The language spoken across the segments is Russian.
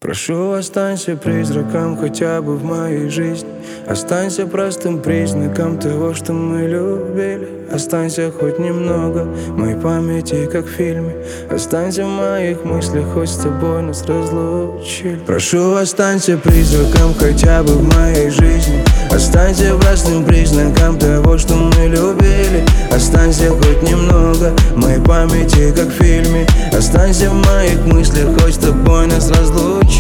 Прошу, останься призраком хотя бы в моей жизни. Останься простым признаком того, что мы любили. Останься хоть немного в моей памяти, как в фильме. Останься в моих мыслях, хоть с тобой нас разлучили. Прошу, останься призраком хотя бы в моей жизни. Останься простым признаком того, что мы любили. Останься хоть немного в моей памяти, как в фильме. Останься в моих мыслях, хоть с тобой нас разлучили.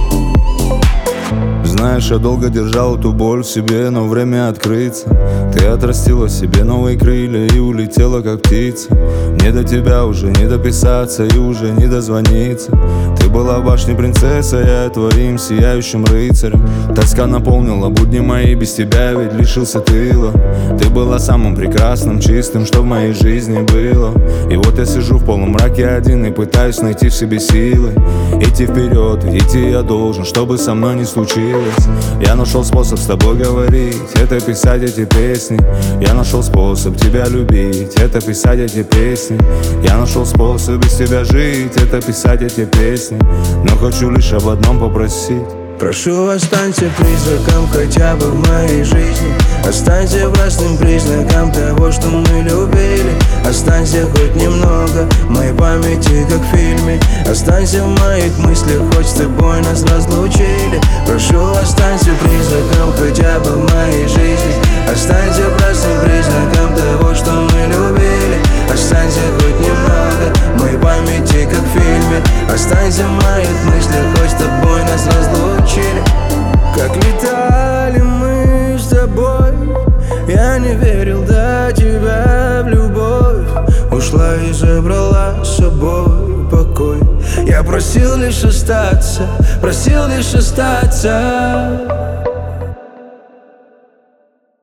Знаешь, я долго держал эту боль в себе, но время открыться. Ты отрастила себе новые крылья и улетела, как птица. Мне до тебя уже не дописаться и уже не дозвониться. Ты была в башне принцессой, я твоим сияющим рыцарем. Тоска наполнила будни мои, без тебя я ведь лишился тыла. Ты была самым прекрасным, чистым, что в моей жизни было. И вот я сижу в полумраке один и пытаюсь найти в себе силы. Идти вперед, идти я должен, чтобы со мной не случилось. Я нашел способ с тобой говорить, это писать эти песни. Я нашел способ тебя любить, это писать эти песни. Я нашел способ без тебя жить, это писать эти песни. Но хочу лишь об одном попросить. Прошу, останься призраком хотя бы в моей жизни. Останься простым признаком того, что мы любили. Останься хоть немного в моей памяти, как в фильме. Останься в моих мыслях, хоть с тобой нас разлучили. Прошу, останься призраком хотя бы в моей жизни. Останься простым признаком того, что мы любили. Останься хоть немного в моей памяти, как в фильме. Останься в моих мыслях, хоть с тобой нас разлучили. Как летали мы с тобой, я не верил до тебя в любовь. Ушла и забрала с собой покой. Я просил лишь остаться, просил лишь остаться.